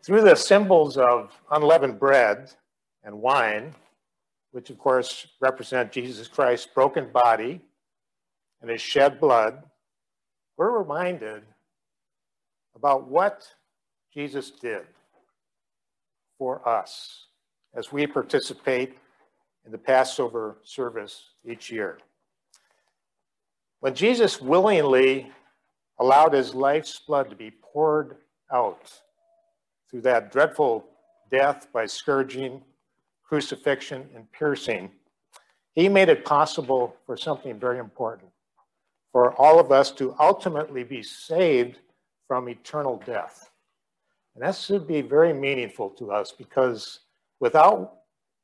Through the symbols of unleavened bread and wine, which of course represent Jesus Christ's broken body and his shed blood, we're reminded about what Jesus did for us as we participate in the Passover service each year. When Jesus willingly allowed his life's blood to be poured out through that dreadful death by scourging, crucifixion, and piercing, he made it possible for something very important, for all of us to ultimately be saved from eternal death. And that should be very meaningful to us, because without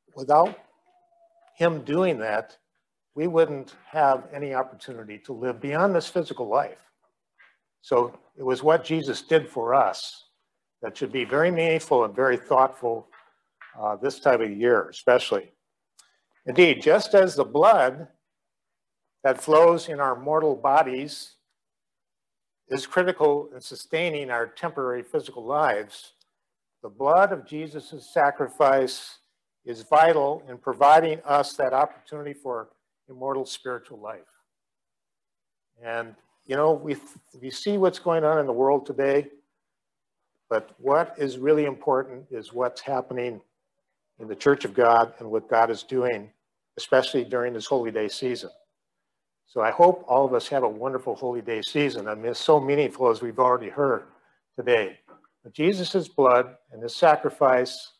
him doing that, we wouldn't have any opportunity to live beyond this physical life. So it was what Jesus did for us that should be very meaningful and very thoughtful this time of year, especially. Indeed, just as the blood that flows in our mortal bodies is critical in sustaining our temporary physical lives, the blood of Jesus' sacrifice is vital in providing us that opportunity for immortal spiritual life. And, you know, we see what's going on in the world today, but what is really important is what's happening in the Church of God and what God is doing, especially during this Holy Day season. So I hope all of us have a wonderful Holy Day season. I mean, it's so meaningful, as we've already heard today. But Jesus' blood and his sacrifice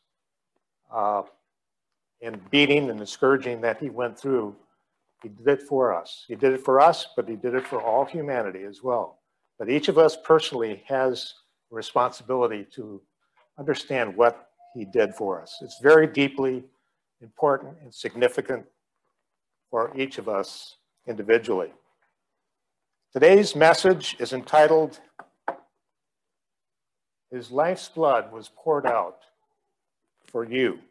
and beating and the scourging that he went through, he did it for us. He did it for us, but he did it for all humanity as well. But each of us personally has a responsibility to understand what he did for us. It's very deeply important and significant for each of us individually. Today's message is entitled, "His life's blood was poured out for you."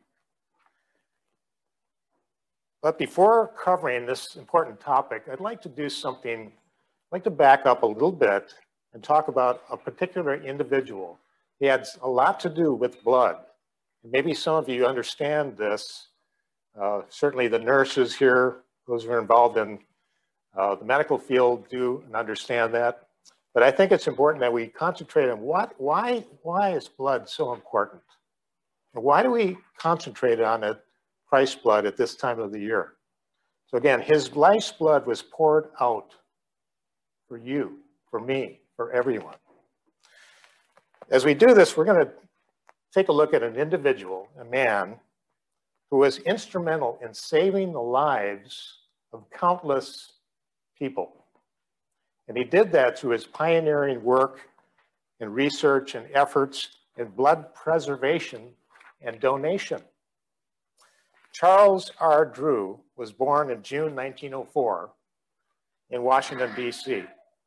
But before covering this important topic, I'd like to do something, I'd like to back up a little bit and talk about a particular individual. He had a lot to do with blood. And maybe some of you understand this. Certainly the nurses here, those who are involved in the medical field, do and understand that. But I think it's important that we concentrate on why is blood so important? And why do we concentrate on it, Christ's blood, at this time of the year? So again, his life's blood was poured out for you, for me, for everyone. As we do this, we're going to take a look at an individual, a man, who was instrumental in saving the lives of countless people. And he did that through his pioneering work in research and efforts in blood preservation and donation. Charles R. Drew was born in June 1904 in Washington, D.C.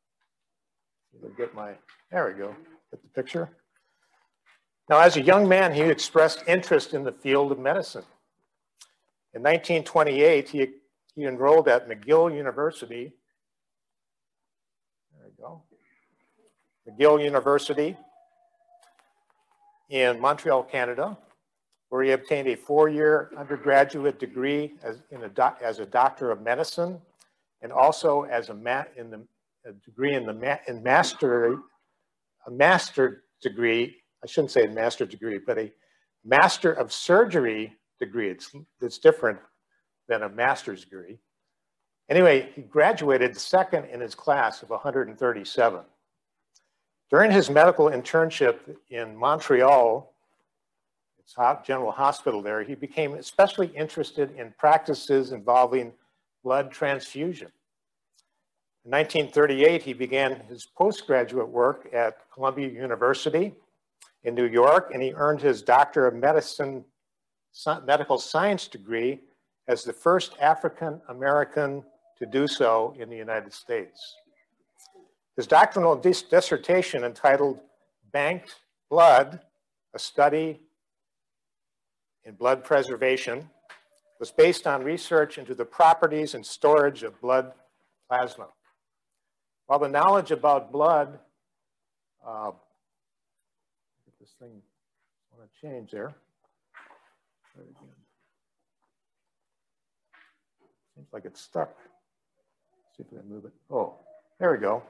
There we go, get the picture. Now, as a young man, he expressed interest in the field of medicine. In 1928, he enrolled at McGill University. There we go. McGill University in Montreal, Canada, where he obtained a 4-year undergraduate degree as a doctor of medicine, and also as a master degree. I shouldn't say a master's degree, but a Master of Surgery degree. It's different than a master's degree. Anyway, he graduated second in his class of 137. During his medical internship in Montreal, its general hospital there, he became especially interested in practices involving blood transfusion. In 1938, he began his postgraduate work at Columbia University in New York, and he earned his Doctor of Medical Science degree as the first African-American to do so in the United States. His doctoral dissertation, entitled Banked Blood, a Study in Blood Preservation, was based on research into the properties and storage of blood plasma. While the knowledge about blood, want to change there. Seems like it's stuck. Let's see if we can move it. Oh, there we go.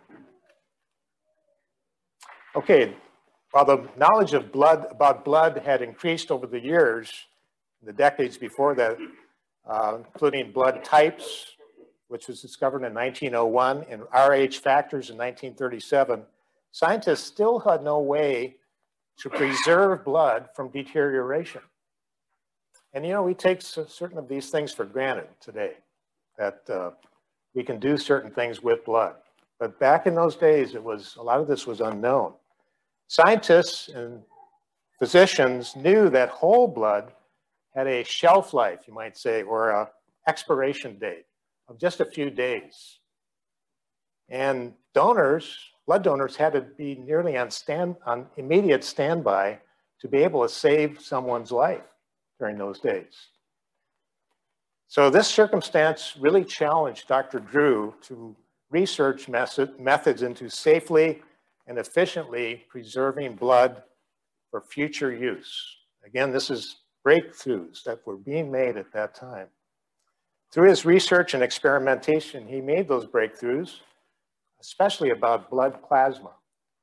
Okay, while the knowledge of about blood had increased over the years, the decades before that, including blood types, which was discovered in 1901, and Rh factors in 1937, scientists still had no way to preserve blood from deterioration. And you know, we take certain of these things for granted today, that we can do certain things with blood. But back in those days, a lot of this was unknown. Scientists and physicians knew that whole blood had a shelf life, you might say, or an expiration date of just a few days. And blood donors had to be nearly on immediate standby to be able to save someone's life during those days. So this circumstance really challenged Dr. Drew to research methods into safely and efficiently preserving blood for future use. Again, this is breakthroughs that were being made at that time. Through his research and experimentation, he made those breakthroughs, especially about blood plasma.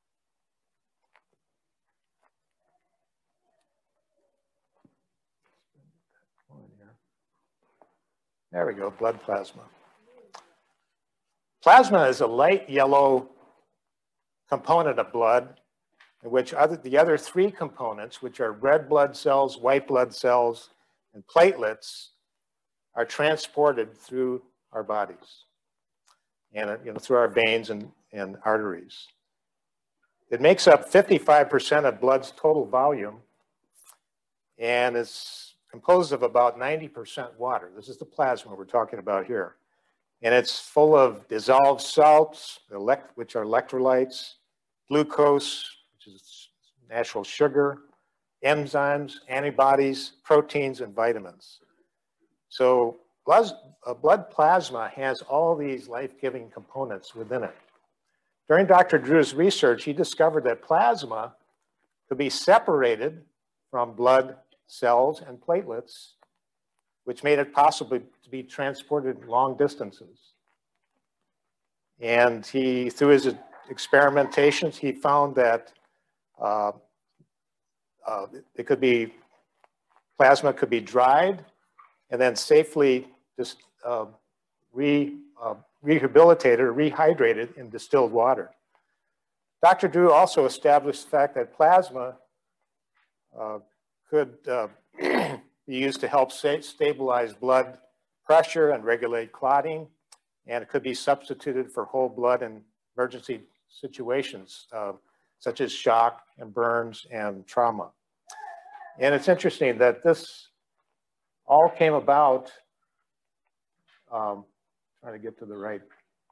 There we go, blood plasma. Plasma is a light yellow component of blood, in which the other three components, which are red blood cells, white blood cells, and platelets, are transported through our bodies and through our veins and arteries. It makes up 55% of blood's total volume, and it's composed of about 90% water. This is the plasma we're talking about here. And it's full of dissolved salts, which are electrolytes, glucose, which is natural sugar, enzymes, antibodies, proteins, and vitamins. So blood plasma has all these life-giving components within it. During Dr. Drew's research, he discovered that plasma could be separated from blood cells and platelets, which made it possible to be transported long distances. And through his experimentations, he found that plasma could be dried and then safely rehabilitated or rehydrated in distilled water. Dr. Drew also established the fact that plasma could be used to help stabilize blood pressure and regulate clotting, and it could be substituted for whole blood in emergency situations, such as shock and burns and trauma. And it's interesting that this all came about, trying to get to the right,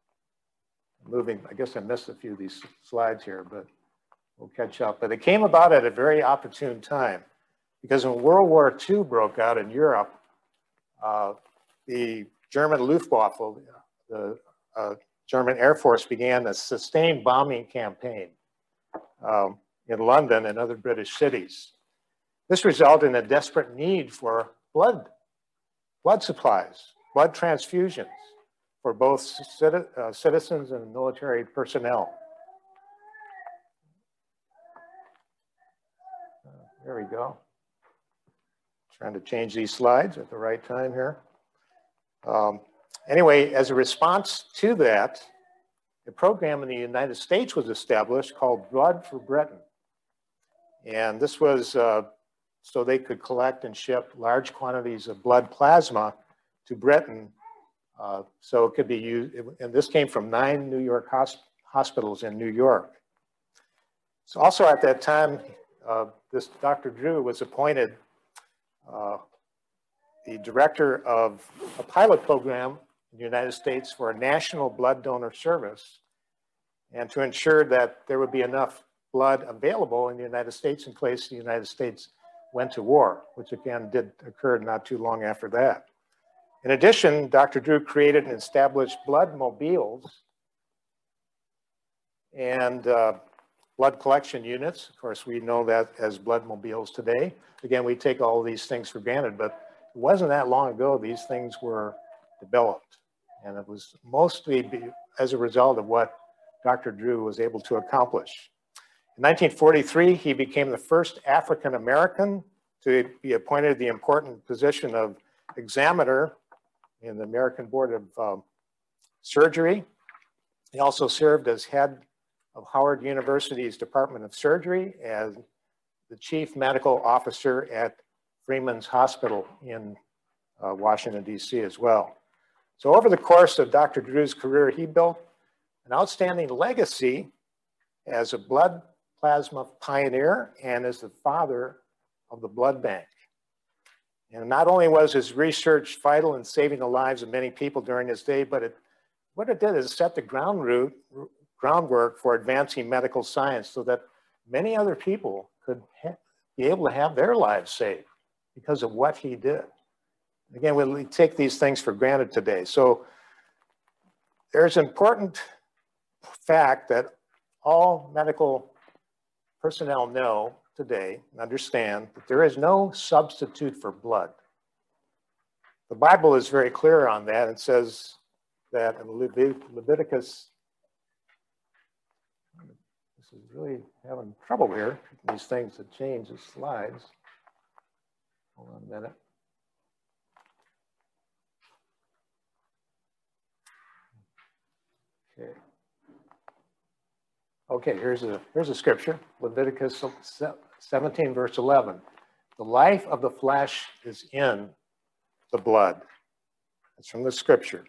I guess I missed a few of these slides here, but we'll catch up. But it came about at a very opportune time, because when World War II broke out in Europe, the German Luftwaffe, the German Air Force, began a sustained bombing campaign in London and other British cities. This resulted in a desperate need for blood supplies, blood transfusions for both citizens and military personnel. There we go. Trying to change these slides at the right time here. Anyway, as a response to that, a program in the United States was established called Blood for Britain. And this was so they could collect and ship large quantities of blood plasma to Britain. So it could be used, and this came from 9 New York hospitals in New York. So also at that time, this Dr. Drew was appointed the director of a pilot program in the United States for a national blood donor service, and to ensure that there would be enough blood available in the United States in case the United States went to war, which again did occur not too long after that. In addition, Dr. Drew created and established blood mobiles, and blood collection units. Of course, we know that as blood mobiles today. Again, we take all of these things for granted, but it wasn't that long ago these things were developed. And it was mostly as a result of what Dr. Drew was able to accomplish. In 1943, he became the first African American to be appointed the important position of examiner in the American Board of Surgery. He also served as head of Howard University's Department of Surgery as the chief medical officer at Freeman's Hospital in Washington, D.C. as well. So over the course of Dr. Drew's career, he built an outstanding legacy as a blood plasma pioneer and as the father of the blood bank. And not only was his research vital in saving the lives of many people during his day, but what it did is set the groundwork for advancing medical science so that many other people could be able to have their lives saved because of what he did. Again, we take these things for granted today. So there's an important fact that all medical personnel know today and understand that there is no substitute for blood. The Bible is very clear on that. It says that in Leviticus, this is really having trouble here, these things that change the slides. Hold on a minute. Okay. Okay, here's a scripture, Leviticus 17, verse 11. The life of the flesh is in the blood. That's from the scripture.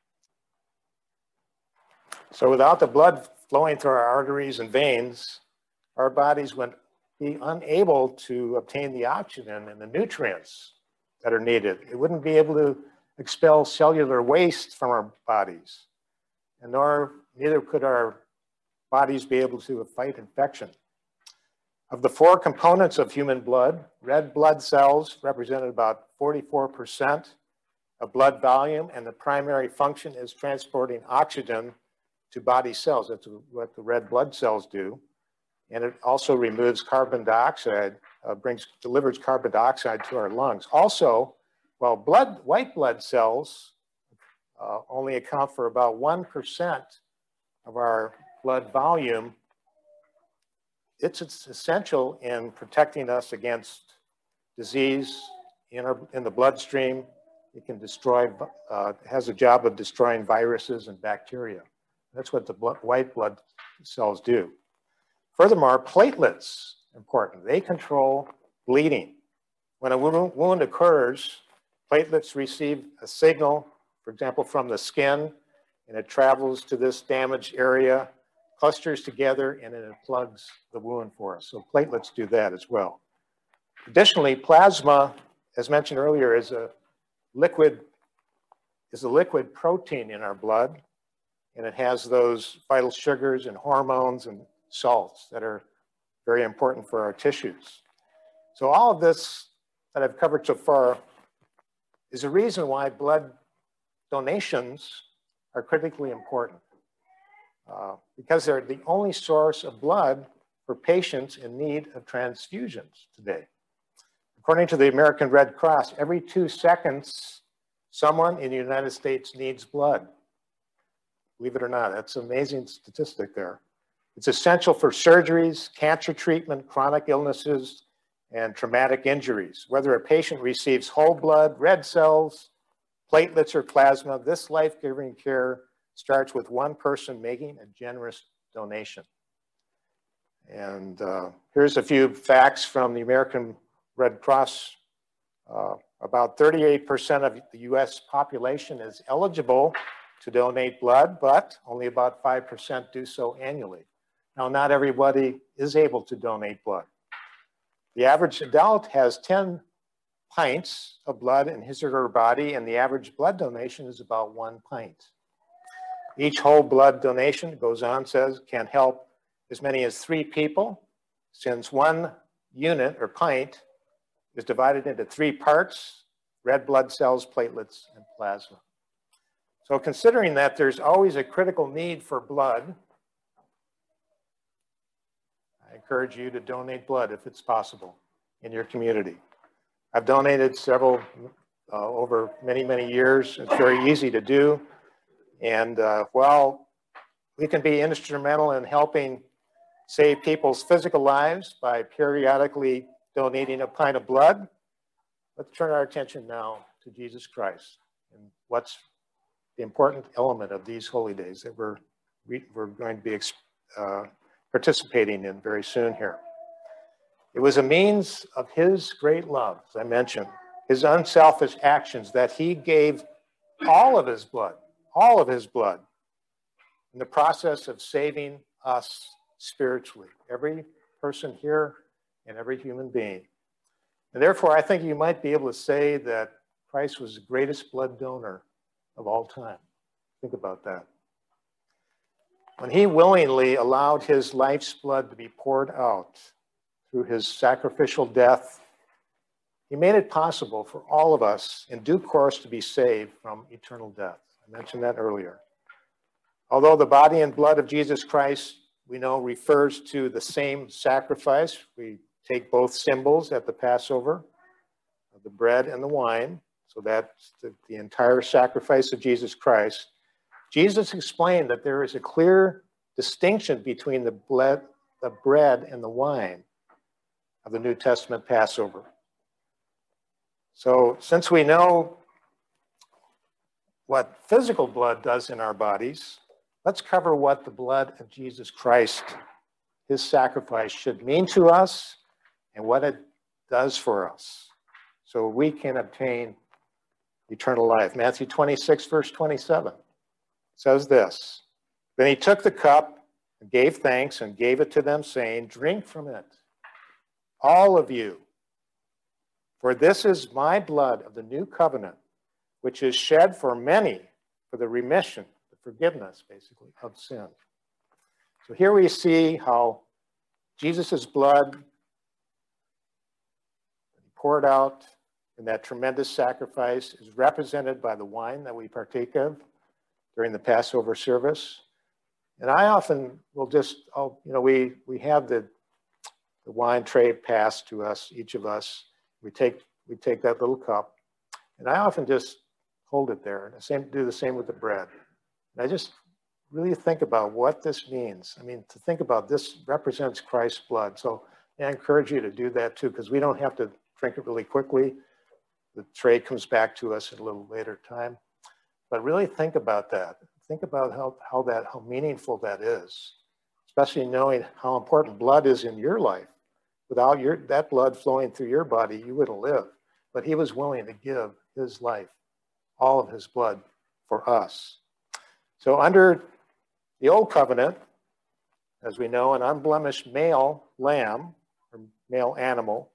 So without the blood flowing through our arteries and veins, our bodies would be unable to obtain the oxygen and the nutrients that are needed. It wouldn't be able to expel cellular waste from our bodies, and neither could our bodies be able to fight infection. Of the 4 components of human blood, red blood cells represented about 44% of blood volume, and the primary function is transporting oxygen to body cells. That's what the red blood cells do. And it also removes carbon dioxide, delivers carbon dioxide to our lungs. Also, while white blood cells only account for about 1% of our blood volume, it's essential in protecting us against disease in the bloodstream. It can destroy, has a job of destroying viruses and bacteria. That's what the white blood cells do. Furthermore, platelets are important. They control bleeding. When a wound occurs, platelets receive a signal, for example, from the skin, and it travels to this damaged area, clusters together, and then it plugs the wound for us. So platelets do that as well. Additionally, plasma, as mentioned earlier, is a liquid protein in our blood, and it has those vital sugars and hormones and salts that are very important for our tissues. So all of this that I've covered so far is a reason why blood donations are critically important. Because they're the only source of blood for patients in need of transfusions today. According to the American Red Cross, every 2 seconds, someone in the United States needs blood. Believe it or not, that's an amazing statistic there. It's essential for surgeries, cancer treatment, chronic illnesses, and traumatic injuries. Whether a patient receives whole blood, red cells, platelets, or plasma, this life-giving care starts with one person making a generous donation. And here's a few facts from the American Red Cross. About 38% of the US population is eligible to donate blood, but only about 5% do so annually. Now, not everybody is able to donate blood. The average adult has 10 pints of blood in his or her body, and the average blood donation is about 1 pint. Each whole blood donation, goes on, says, can help as many as 3 people, since 1 unit or pint is divided into 3 parts: red blood cells, platelets, and plasma. So considering that there's always a critical need for blood, I encourage you to donate blood if it's possible in your community. I've donated several over many, many years. It's very easy to do. And while we can be instrumental in helping save people's physical lives by periodically donating a pint of blood, let's turn our attention now to Jesus Christ and what's the important element of these holy days that we're going to be participating in very soon here. It was a means of his great love, as I mentioned, his unselfish actions, that he gave all of his blood in the process of saving us spiritually, every person here and every human being. And therefore, I think you might be able to say that Christ was the greatest blood donor of all time. Think about that. When he willingly allowed his life's blood to be poured out through his sacrificial death, he made it possible for all of us in due course to be saved from eternal death. I mentioned that earlier. Although the body and blood of Jesus Christ, we know, refers to the same sacrifice, we take both symbols at the Passover, the bread and the wine, so that's the entire sacrifice of Jesus Christ. Jesus explained that there is a clear distinction between the bread and the wine of the New Testament Passover. So since we know what physical blood does in our bodies, let's cover what the blood of Jesus Christ, his sacrifice, should mean to us and what it does for us so we can obtain eternal life. Matthew 26, verse 27 says this, "Then he took the cup and gave thanks and gave it to them, saying, 'Drink from it, all of you, for this is my blood of the new covenant, which is shed for many for the remission,'" the forgiveness, basically, "of sin." So here we see how Jesus' blood poured out in that tremendous sacrifice is represented by the wine that we partake of during the Passover service. And I often will just, we have the wine tray passed to us, each of us. We take that little cup, and I often just hold it there. And do the same with the bread. And I just really think about what this means. I mean, to think about this represents Christ's blood. So I encourage you to do that too, because we don't have to drink it really quickly. The tray comes back to us at a little later time. But really think about that. Think about how meaningful that is, especially knowing how important blood is in your life. Without that blood flowing through your body, you wouldn't live. But he was willing to give his life, all of his blood, for us. So under the old covenant, as we know, an unblemished male lamb, or male animal,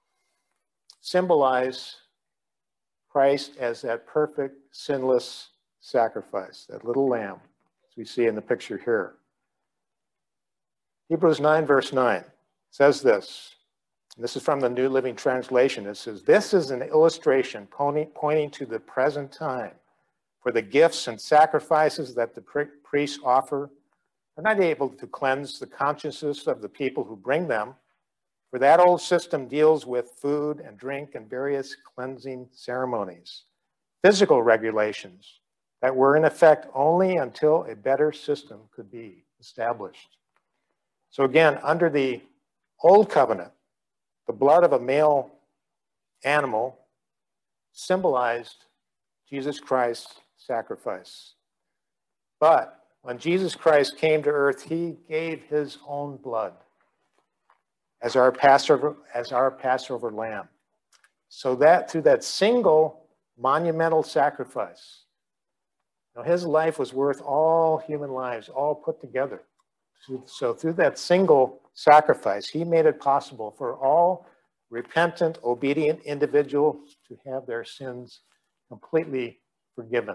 symbolized Christ as that perfect, sinless sacrifice, that little lamb, as we see in the picture here. Hebrews 9, verse 9 says this, and this is from the New Living Translation. It says, "This is an illustration pointing to the present time, for the gifts and sacrifices that the priests offer are not able to cleanse the consciences of the people who bring them, for that old system deals with food and drink and various cleansing ceremonies, physical regulations that were in effect only until a better system could be established." So again, under the old covenant, the blood of a male animal symbolized Jesus Christ's sacrifice. But when Jesus Christ came to earth, he gave his own blood as our Passover lamb. So that through that single monumental sacrifice, his life was worth all human lives, all put together. So through that single sacrifice, he made it possible for all repentant, obedient individuals to have their sins completely forgiven.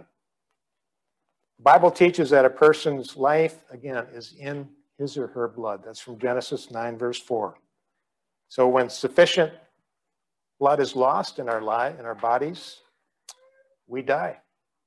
The Bible teaches that a person's life, again, is in his or her blood. That's from Genesis 9, verse 4. So when sufficient blood is lost in our bodies, we die.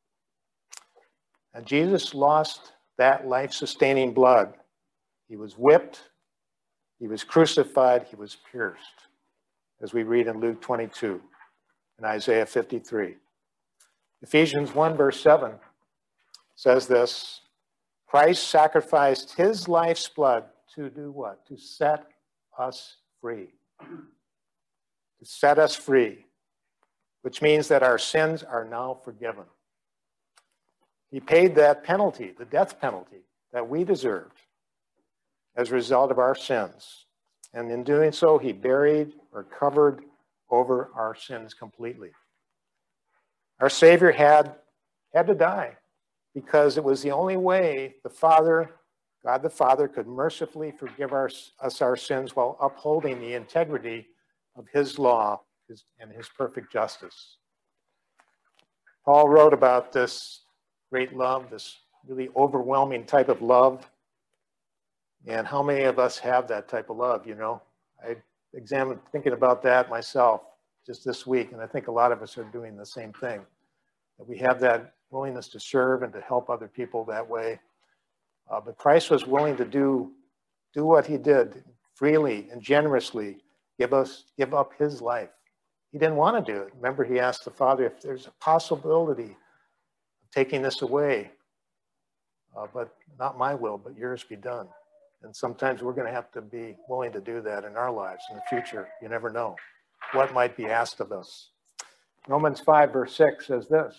And Jesus lost that life-sustaining blood. He was whipped, He was crucified, he was pierced, as we read in Luke 22 and Isaiah 53. Ephesians 1 verse 7 says this, Christ sacrificed his life's blood to do what? To set us free. To set us free, which means that our sins are now forgiven. He paid that penalty, the death penalty that we deserved as a result of our sins. And in doing so, he buried or covered over our sins completely. Our Savior had to die because it was the only way the Father, God the Father, could mercifully forgive us our sins while upholding the integrity of his law and his perfect justice. Paul wrote about this great love, this really overwhelming type of love. And how many of us have that type of love, you know? I examined thinking about that myself just this week, and I think a lot of us are doing the same thing. That we have that willingness to serve and to help other people that way. But Christ was willing to do what he did freely and generously, give up his life. He didn't want to do it. Remember, he asked the Father if there's a possibility of taking this away, but not my will, but yours be done. And sometimes we're going to have to be willing to do that in our lives in the future. You never know what might be asked of us. Romans 5 verse 6 says this,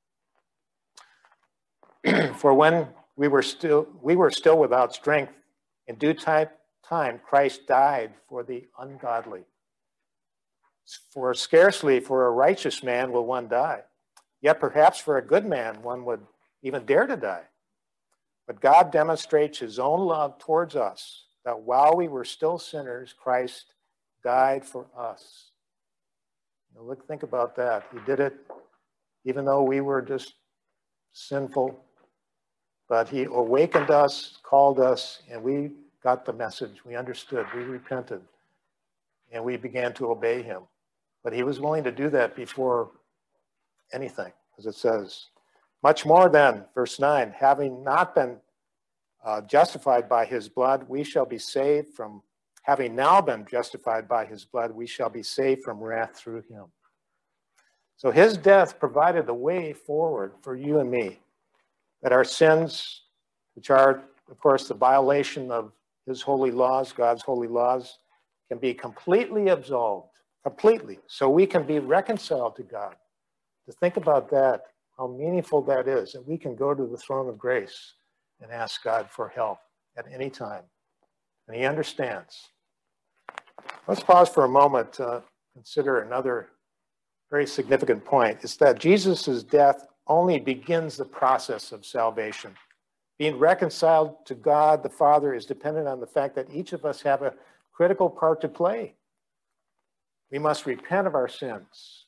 for when we were still without strength, in due time Christ died for the ungodly. For scarcely for a righteous man will one die, yet perhaps for a good man one would even dare to die. But God demonstrates his own love towards us, that while we were still sinners, Christ died for us. Now think about that. He did it even though we were just sinful, but he awakened us, called us, and we got the message. We understood, we repented, and we began to obey him. But he was willing to do that before anything, as it says. Much more then, verse 9, having not been justified by his blood, we shall be saved from, having now been justified by his blood, we shall be saved from wrath through him. So his death provided the way forward for you and me, that our sins, which are, of course, the violation of his holy laws, God's holy laws, can be completely absolved, completely, so we can be reconciled to God. To think about that, how meaningful that is, and we can go to the throne of grace and ask God for help at any time, and he understands. Let's pause for a moment to consider another very significant point. It's that Jesus' death only begins the process of salvation. Being reconciled to God the Father is dependent on the fact that each of us have a critical part to play. We must repent of our sins.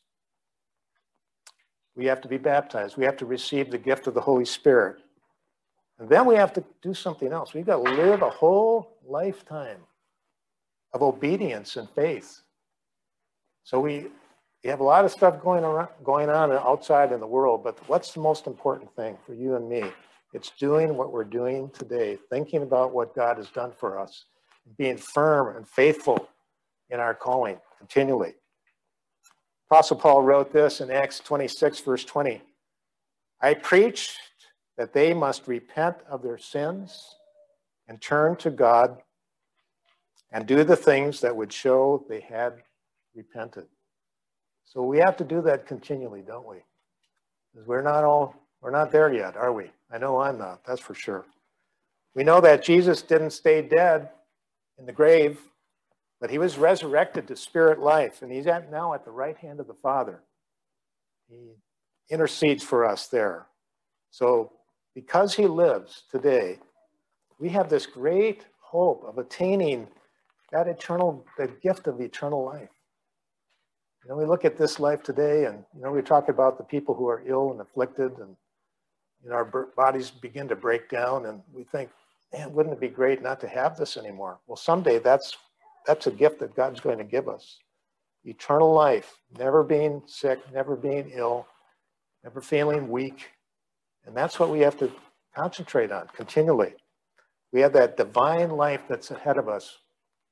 We have to be baptized. We have to receive the gift of the Holy Spirit. And then we have to do something else. We've got to live a whole lifetime of obedience and faith. So we have a lot of stuff going on outside in the world, but what's the most important thing for you and me? It's doing what we're doing today, thinking about what God has done for us, being firm and faithful in our calling continually. Apostle Paul wrote this in Acts 26, verse 20. I preached that they must repent of their sins and turn to God and do the things that would show they had repented. So we have to do that continually, don't we? Because we're not there yet, are we? I know I'm not, that's for sure. We know that Jesus didn't stay dead in the grave, but he was resurrected to spirit life, and he's now at the right hand of the Father. He intercedes for us there. So because he lives today, we have this great hope of attaining that the gift of eternal life. You know, we look at this life today, and we talk about the people who are ill and afflicted, and our bodies begin to break down, and we think, man, wouldn't it be great not to have this anymore? Well, someday that's a gift that God's going to give us. Eternal life, never being sick, never being ill, never feeling weak. And that's what we have to concentrate on continually. We have that divine life that's ahead of us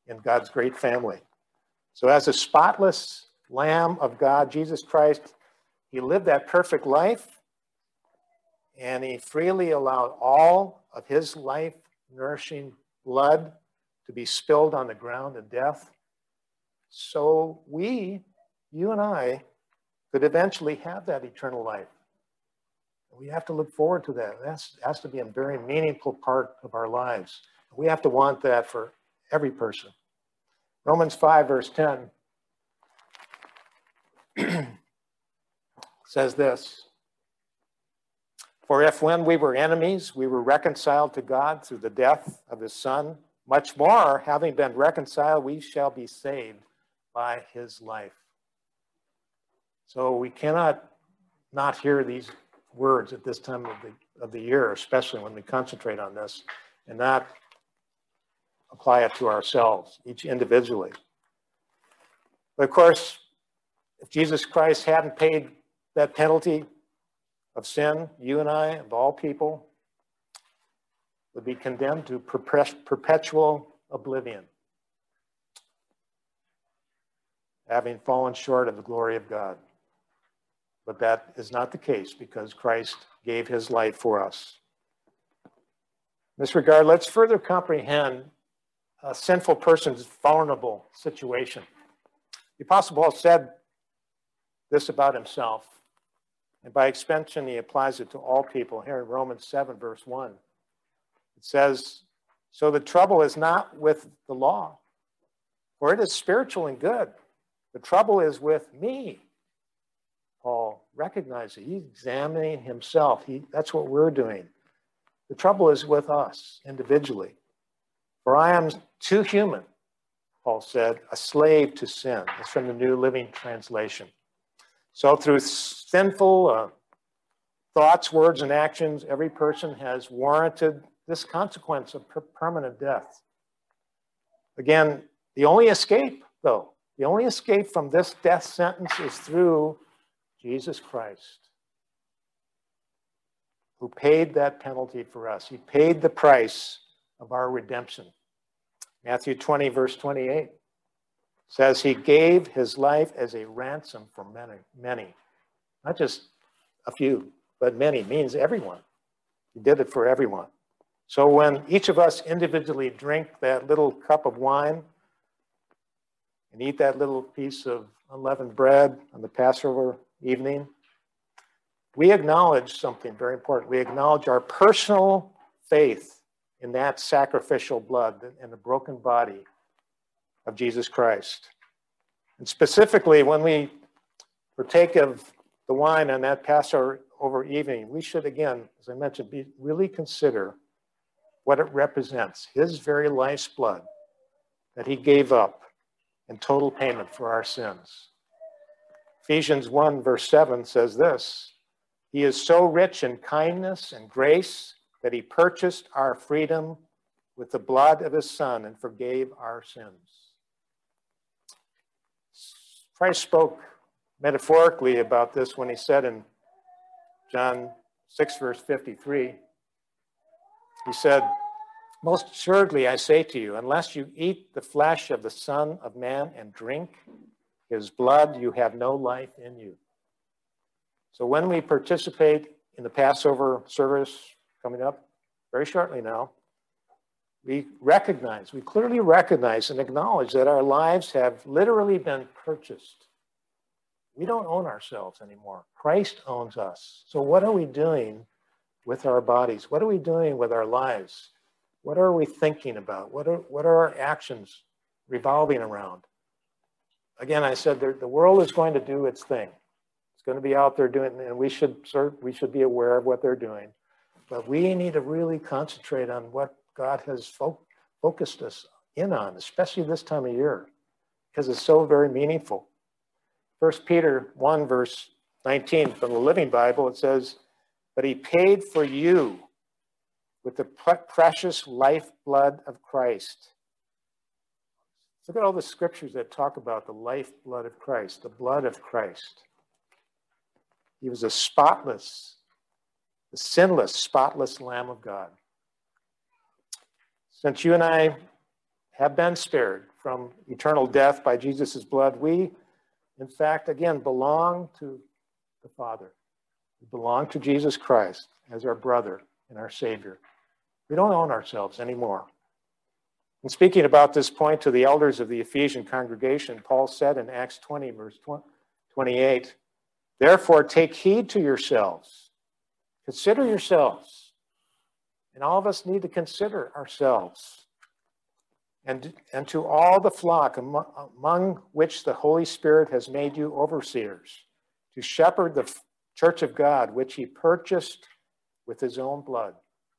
in God's great family. So as a spotless Lamb of God, Jesus Christ, he lived that perfect life, and he freely allowed all of his life-nourishing blood to be spilled on the ground in death. So we, you and I, could eventually have that eternal life. We have to look forward to that. That has to be a very meaningful part of our lives. We have to want that for every person. Romans 5, verse 10 says this, "For if when we were enemies, we were reconciled to God through the death of his Son, much more, having been reconciled, we shall be saved by his life." So we cannot not hear these words at this time of the year, especially when we concentrate on this, and not apply it to ourselves, each individually. But of course, if Jesus Christ hadn't paid that penalty of sin, you and I, of all people, would be condemned to perpetual oblivion, having fallen short of the glory of God. But that is not the case because Christ gave his life for us. In this regard, let's further comprehend a sinful person's vulnerable situation. The Apostle Paul said this about himself, and by extension, he applies it to all people. Here in Romans 7, verse 1, it says, "So the trouble is not with the law, for it is spiritual and good. The trouble is with me." Paul recognizes he's examining himself. That's what we're doing. The trouble is with us individually. "For I am too human," Paul said, "a slave to sin." That's from the New Living Translation. So through sinful thoughts, words, and actions, every person has warranted this consequence of permanent death. Again, the only escape, though, the only escape from this death sentence is through Jesus Christ, who paid that penalty for us. He paid the price of our redemption. Matthew 20, verse 28 says he gave his life as a ransom for many. Not just a few, but many, means everyone. He did it for everyone. So when each of us individually drink that little cup of wine and eat that little piece of unleavened bread on the Passover evening, we acknowledge something very important. We acknowledge our personal faith in that sacrificial blood and the broken body of Jesus Christ. And specifically, when we partake of the wine on that Passover evening, we should, again, as I mentioned, really consider what it represents, his very life's blood that he gave up in total payment for our sins. Ephesians 1, verse 7 says this, "He is so rich in kindness and grace that he purchased our freedom with the blood of his Son and forgave our sins." Christ spoke metaphorically about this when he said in John 6, verse 53, he said, "Most assuredly I say to you, unless you eat the flesh of the Son of Man and drink his blood, you have no life in you." So when we participate in the Passover service coming up very shortly now, we clearly recognize and acknowledge that our lives have literally been purchased. We don't own ourselves anymore. Christ owns us. So what are we doing with our bodies? What are we doing with our lives? What are we thinking about? What are our actions revolving around? Again, I said the world is going to do its thing. It's going to be out there doing, and we should be aware of what they're doing. But we need to really concentrate on what God has focused us in on, especially this time of year, because it's so very meaningful. 1 Peter 1, verse 19 from the Living Bible, it says, "But he paid for you with the precious lifeblood of Christ." Look at all the scriptures that talk about the lifeblood of Christ, the blood of Christ. He was the sinless, spotless Lamb of God. Since you and I have been spared from from eternal death by Jesus' blood, we, in fact, again, belong to the Father. We belong to Jesus Christ as our brother and our Savior. We don't own ourselves anymore. And speaking about this point to the elders of the Ephesian congregation, Paul said in Acts 20, verse 28, therefore take heed to yourselves. Consider yourselves. And all of us need to consider ourselves. And to all the flock among which the Holy Spirit has made you overseers, to shepherd the church of God, which he purchased with his own blood.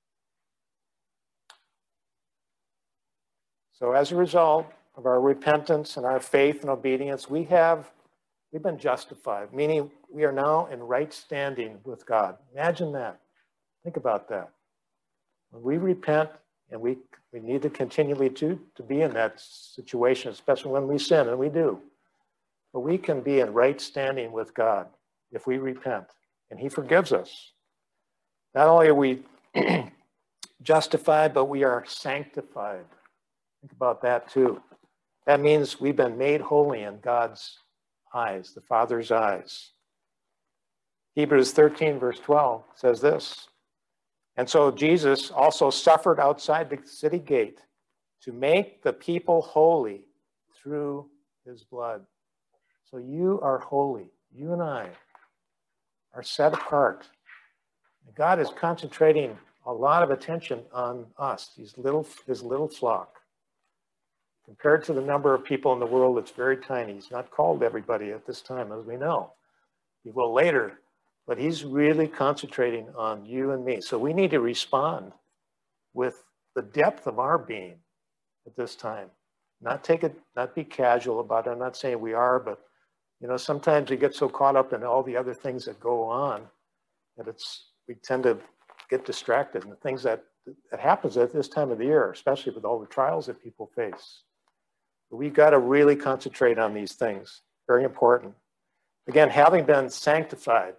So as a result of our repentance and our faith and obedience, we've been justified, meaning we are now in right standing with God. Imagine that. Think about that. When we repent, and we need to continually to be in that situation, especially when we sin, and we do. But we can be in right standing with God if we repent, and he forgives us. Not only are we justified, but we are sanctified. Think about that too. That means we've been made holy in God's eyes, the Father's eyes. Hebrews 13, verse 12 says this, and so Jesus also suffered outside the city gate to make the people holy through his blood. So you are holy. You and I are set apart. And God is concentrating a lot of attention on us, his little flock. Compared to the number of people in the world, it's very tiny. He's not called everybody at this time, as we know. He will later. But he's really concentrating on you and me. So we need to respond with the depth of our being at this time. Not be casual about it. I'm not saying we are, but sometimes we get so caught up in all the other things that go on that we tend to get distracted. And the things that happens at this time of the year, especially with all the trials that people face. But we've got to really concentrate on these things. Very important. Again, having been sanctified,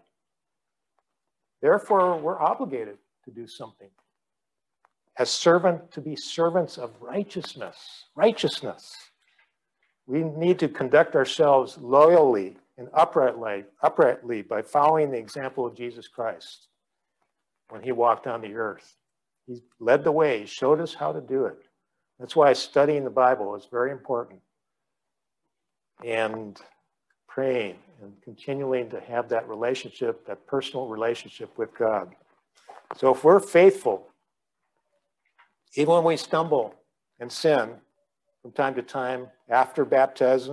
therefore, we're obligated to do something. To be servants of righteousness. Righteousness. We need to conduct ourselves loyally and uprightly by following the example of Jesus Christ when he walked on the earth. He led the way. He showed us how to do it. That's why studying the Bible is very important. And praying and continuing to have that relationship, that personal relationship with God. So if we're faithful, even when we stumble and sin from time to time after baptism,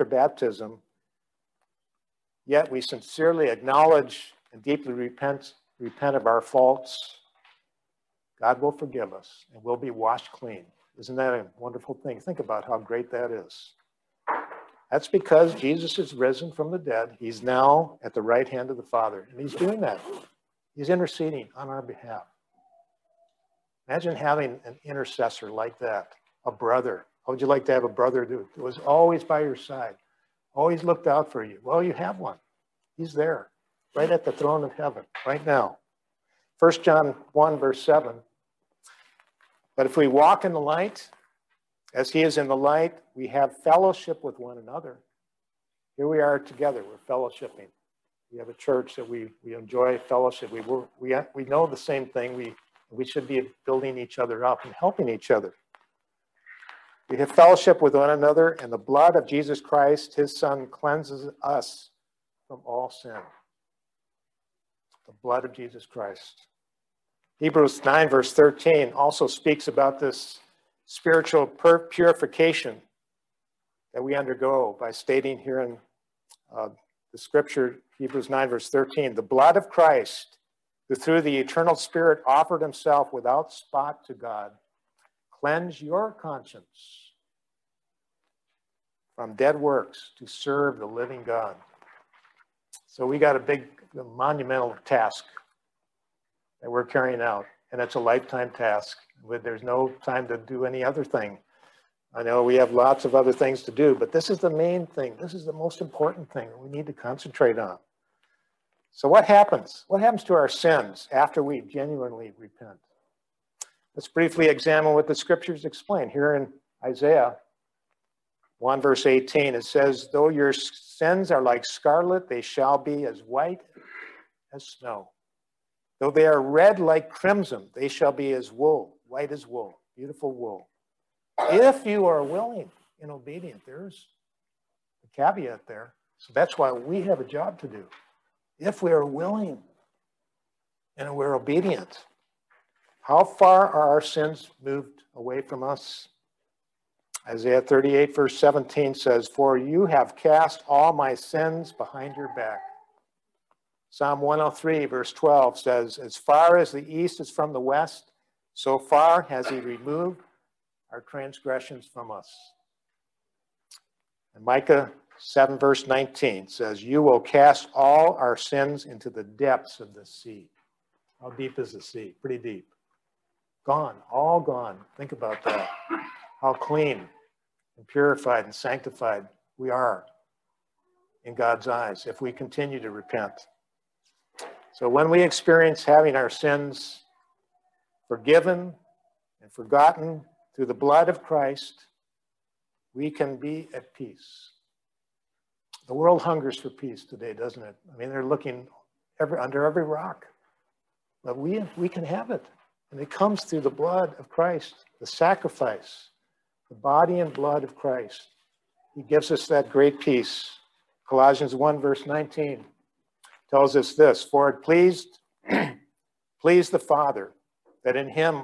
yet we sincerely acknowledge and deeply repent of our faults, God will forgive us and we'll be washed clean. Isn't that a wonderful thing? Think about how great that is. That's because Jesus is risen from the dead. He's now at the right hand of the Father. And he's doing that. He's interceding on our behalf. Imagine having an intercessor like that, a brother. How would you like to have a brother who was always by your side, always looked out for you? Well, you have one. He's there, right at the throne of heaven, right now. 1 John 1, verse 7. But if we walk in the light, as he is in the light, we have fellowship with one another. Here we are together. We're fellowshipping. We have a church that we enjoy fellowship. We know the same thing. We should be building each other up and helping each other. We have fellowship with one another, and the blood of Jesus Christ, his Son, cleanses us from all sin. The blood of Jesus Christ. Hebrews 9, verse 13 also speaks about this spiritual purification that we undergo by stating here in the scripture, Hebrews 9, verse 13, the blood of Christ, who through the eternal Spirit offered himself without spot to God, cleanse your conscience from dead works to serve the living God. So we got a monumental task that we're carrying out, and it's a lifetime task. There's no time to do any other thing. I know we have lots of other things to do, but this is the main thing. This is the most important thing we need to concentrate on. So what happens? What happens to our sins after we genuinely repent? Let's briefly examine what the scriptures explain. Here in Isaiah 1 verse 18, it says, though your sins are like scarlet, they shall be as white as snow. Though they are red like crimson, they shall be as wool, white as wool, beautiful wool. If you are willing and obedient, there's a caveat there. So that's why we have a job to do. If we are willing and we're obedient, how far are our sins moved away from us? Isaiah 38 verse 17 says, for you have cast all my sins behind your back. Psalm 103 verse 12 says, as far as the east is from the west, so far has he removed our transgressions from us. And Micah 7 verse 19 says, you will cast all our sins into the depths of the sea. How deep is the sea? Pretty deep. Gone, all gone. Think about that. How clean and purified and sanctified we are in God's eyes if we continue to repent. So when we experience having our sins forgiven and forgotten through the blood of Christ, we can be at peace. The world hungers for peace today, doesn't it? I mean, they're looking under every rock. But we can have it. And it comes through the blood of Christ, the sacrifice, the body and blood of Christ. He gives us that great peace. Colossians 1 verse 19 tells us this, for it pleased the Father that in him,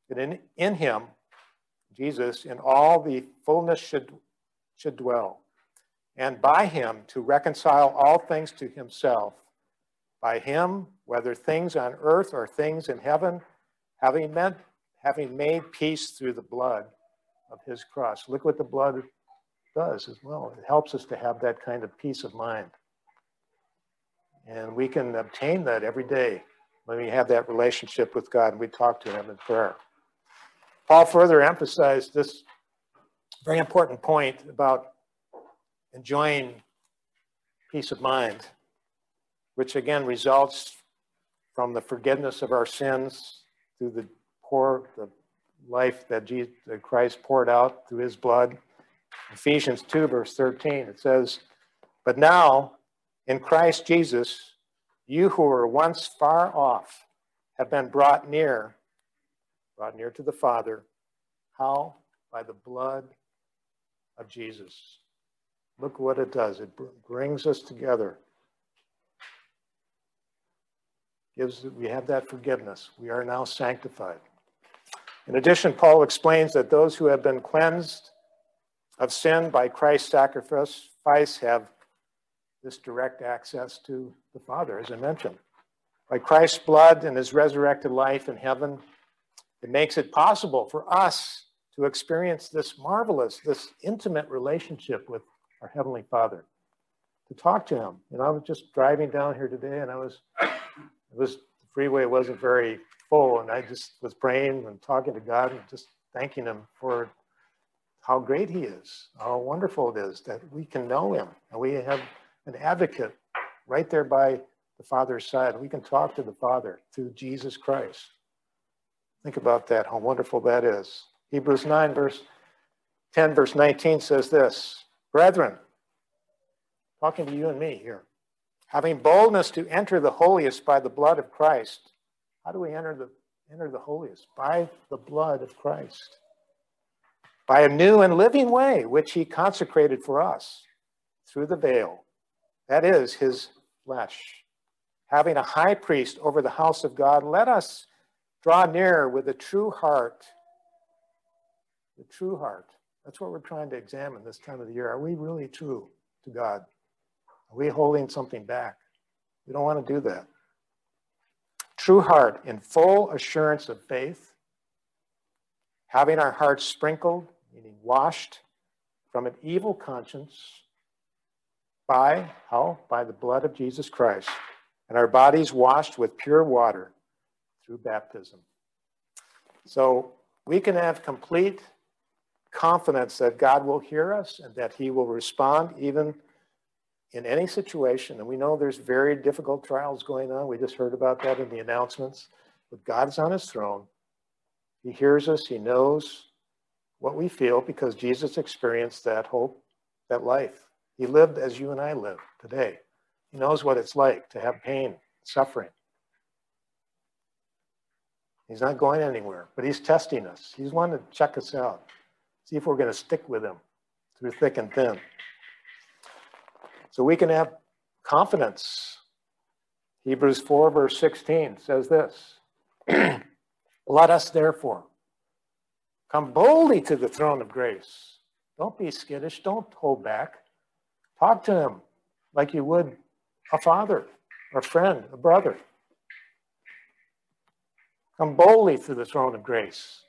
Jesus, in all the fullness should dwell, and by him to reconcile all things to himself. By him, whether things on earth or things in heaven, having made peace through the blood of his cross. Look what the blood does as well. It helps us to have that kind of peace of mind. And we can obtain that every day when we have that relationship with God and we talk to him in prayer. Paul further emphasized this very important point about enjoying peace of mind, which again results from the forgiveness of our sins through the life that Christ poured out through his blood. Ephesians 2 verse 13, it says, but now in Christ Jesus, you who were once far off have been brought near to the Father. How? By the blood of Jesus. Look what it does. It brings us together. We have that forgiveness. We are now sanctified. In addition, Paul explains that those who have been cleansed of sin by Christ's sacrifice have this direct access to the Father, as I mentioned. By Christ's blood and his resurrected life in heaven, it makes it possible for us to experience this marvelous, this intimate relationship with our Heavenly Father, to talk to him. You know, I was just driving down here today and the freeway wasn't very full, and I just was praying and talking to God and just thanking him for how great he is, how wonderful it is that we can know him, and we have an advocate right there by the Father's side. We can talk to the Father through Jesus Christ. Think about that, how wonderful that is. Hebrews 9 verse 10 verse 19 says this, brethren, talking to you and me here, having boldness to enter the holiest by the blood of Christ. How do we enter the holiest? By the blood of Christ. By a new and living way, which he consecrated for us through the veil. That is his flesh. Having a high priest over the house of God, let us draw near with a true heart. The true heart. That's what we're trying to examine this time of the year. Are we really true to God? Are we holding something back? We don't want to do that. True heart in full assurance of faith, having our hearts sprinkled, meaning washed from an evil conscience by, how? By the blood of Jesus Christ, and our bodies washed with pure water through baptism. So we can have complete confidence that God will hear us and that he will respond even in any situation. And we know there's very difficult trials going on. We just heard about that in the announcements. But God is on his throne. He hears us. He knows. what we feel because Jesus experienced that hope, that life. He lived as you and I live today. He knows what it's like to have pain, suffering. He's not going anywhere, but he's testing us. He's wanting to check us out, see if we're going to stick with him through thick and thin. So we can have confidence. Hebrews 4, verse 16 says this, let us therefore come boldly to the throne of grace. Don't be skittish. Don't hold back. Talk to him like you would a father, a friend, a brother. Come boldly to the throne of grace.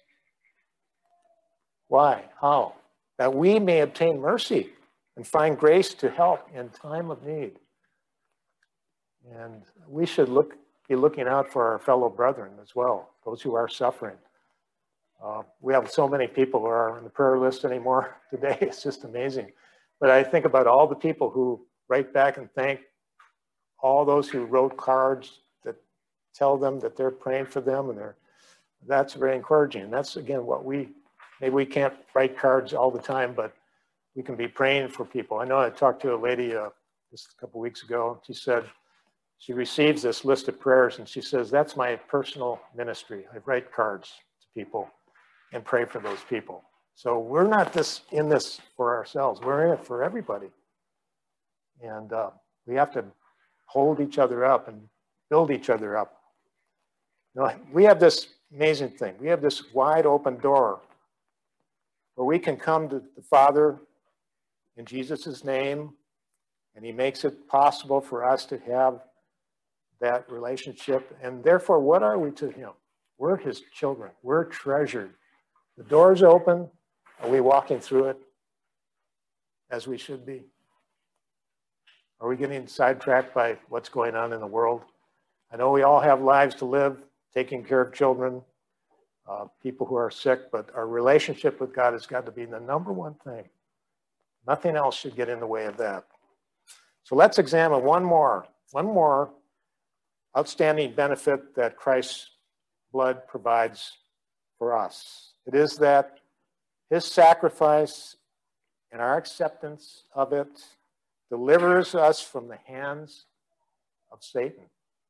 Why? How? That we may obtain mercy and find grace to help in time of need. And we should be looking out for our fellow brethren as well, those who are suffering. We have so many people who are on the prayer list anymore today. It's just amazing. But I think about all the people who write back and thank all those who wrote cards that tell them that they're praying for them, and that's very encouraging. And that's, again, what maybe we can't write cards all the time, but we can be praying for people. I know I talked to a lady just a couple weeks ago. She said she receives this list of prayers, and she says, that's my personal ministry. I write cards to people and pray for those people. So we're not in this for ourselves. We're in it for everybody. And we have to hold each other up and build each other up. You know, we have this amazing thing. We have this wide open door where we can come to the Father in Jesus' name, and he makes it possible for us to have that relationship. And therefore, what are we to him? We're his children. We're treasured. The door's open. Are we walking through it as we should be? Are we getting sidetracked by what's going on in the world? I know we all have lives to live, taking care of children, people who are sick, but our relationship with God has got to be the number one thing. Nothing else should get in the way of that. So let's examine one more outstanding benefit that Christ's blood provides for us. It is that his sacrifice and our acceptance of it delivers us from the hands of Satan.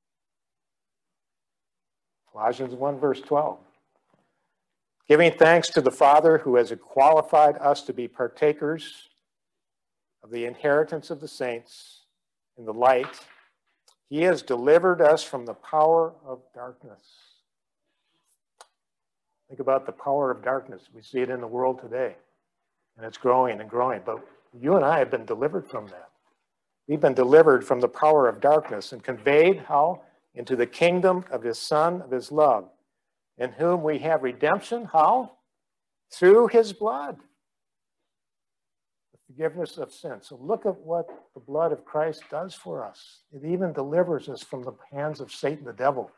Colossians 1, verse 12. Giving thanks to the Father who has qualified us to be partakers of the inheritance of the saints in the light, he has delivered us from the power of darkness. Think about the power of darkness. We see it in the world today, and it's growing and growing. But you and I have been delivered from that. We've been delivered from the power of darkness and conveyed how? Into the kingdom of his Son, of his love, in whom we have redemption. How? Through his blood. The forgiveness of sin. So look at what the blood of Christ does for us. It even delivers us from the hands of Satan, the devil.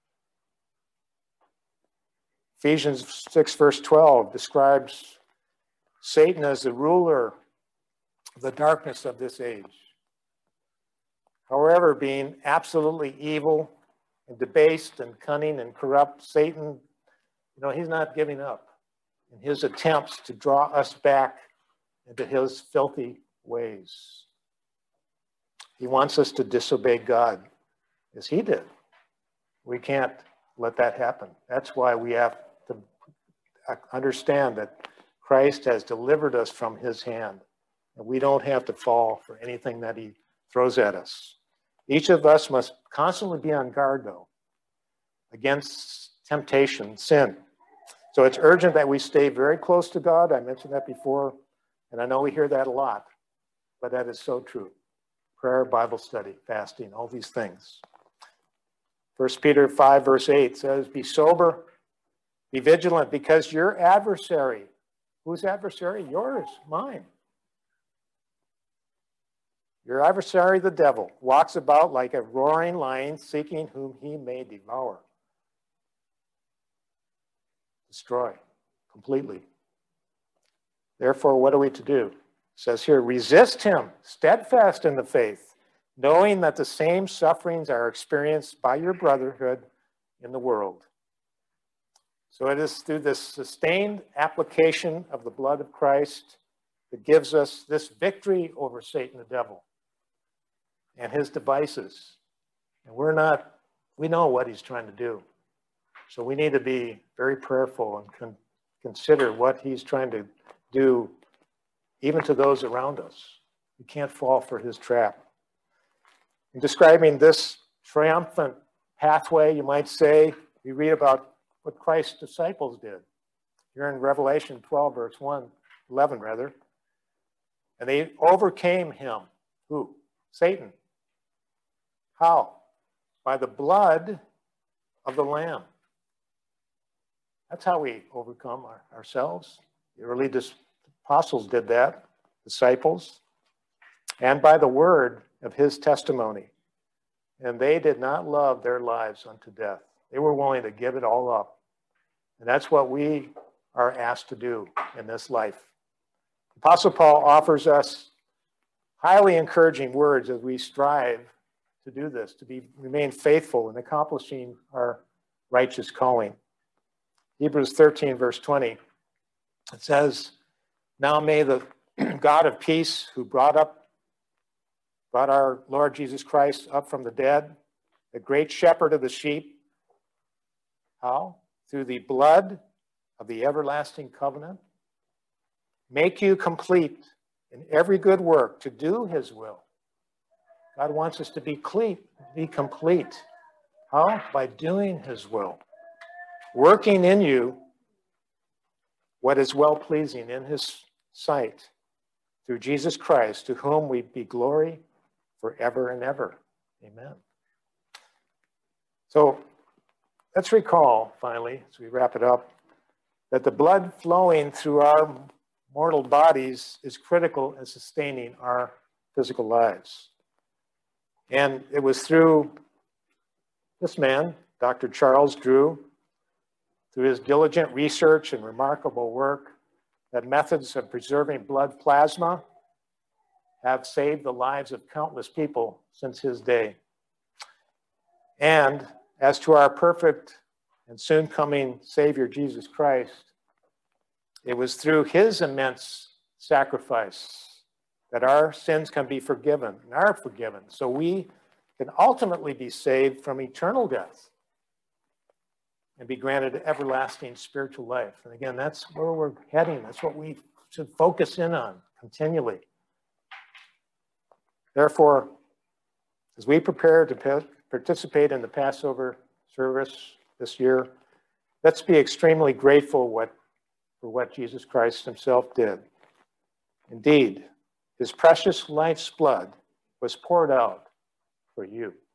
Ephesians 6, verse 12 describes Satan as the ruler of the darkness of this age. However, being absolutely evil and debased and cunning and corrupt, Satan, he's not giving up in his attempts to draw us back into his filthy ways. He wants us to disobey God as he did. We can't let that happen. That's why we have to understand that Christ has delivered us from his hand, and we don't have to fall for anything that he throws at us. Each of us must constantly be on guard, though, against temptation, sin. So it's urgent that we stay very close to God. I mentioned that before, and I know we hear that a lot, but that is so true. Prayer, Bible study, fasting, all these things. 1 Peter 5, verse 8 says, be sober, be vigilant, because your adversary, whose adversary? Yours, mine. Your adversary, the devil, walks about like a roaring lion, seeking whom he may devour. Destroy completely. Therefore, what are we to do? It says here, resist him, steadfast in the faith, knowing that the same sufferings are experienced by your brotherhood in the world. So it is through this sustained application of the blood of Christ that gives us this victory over Satan the devil and his devices. And we know what he's trying to do. So we need to be very prayerful and consider what he's trying to do even to those around us. We can't fall for his trap. In describing this triumphant pathway, you might say, we read about what Christ's disciples did. Here in Revelation 12, verse 11 rather. And they overcame him. Who? Satan. How? By the blood of the Lamb. That's how we overcome ourselves. The early apostles did that, disciples. And by the word of his testimony. And they did not love their lives unto death. They were willing to give it all up. And that's what we are asked to do in this life. Apostle Paul offers us highly encouraging words as we strive to do this, to remain faithful in accomplishing our righteous calling. Hebrews 13, verse 20, it says, now may the God of peace, who brought our Lord Jesus Christ up from the dead, the great shepherd of the sheep, how? Through the blood of the everlasting covenant, make you complete in every good work to do his will. God wants us to be complete. How? By doing his will. Working in you what is well-pleasing in his sight through Jesus Christ, to whom we be glory forever and ever. Amen. So let's recall, finally, as we wrap it up, that the blood flowing through our mortal bodies is critical in sustaining our physical lives. And it was through this man, Dr. Charles Drew, through his diligent research and remarkable work, that methods of preserving blood plasma have saved the lives of countless people since his day. And as to our perfect and soon coming Savior, Jesus Christ, it was through his immense sacrifice that our sins can be forgiven and are forgiven. So we can ultimately be saved from eternal death and be granted everlasting spiritual life. And again, that's where we're heading. That's what we should focus in on continually. Therefore, as we prepare to participate in the Passover service this year, let's be extremely grateful for what Jesus Christ himself did. Indeed, his precious life's blood was poured out for you.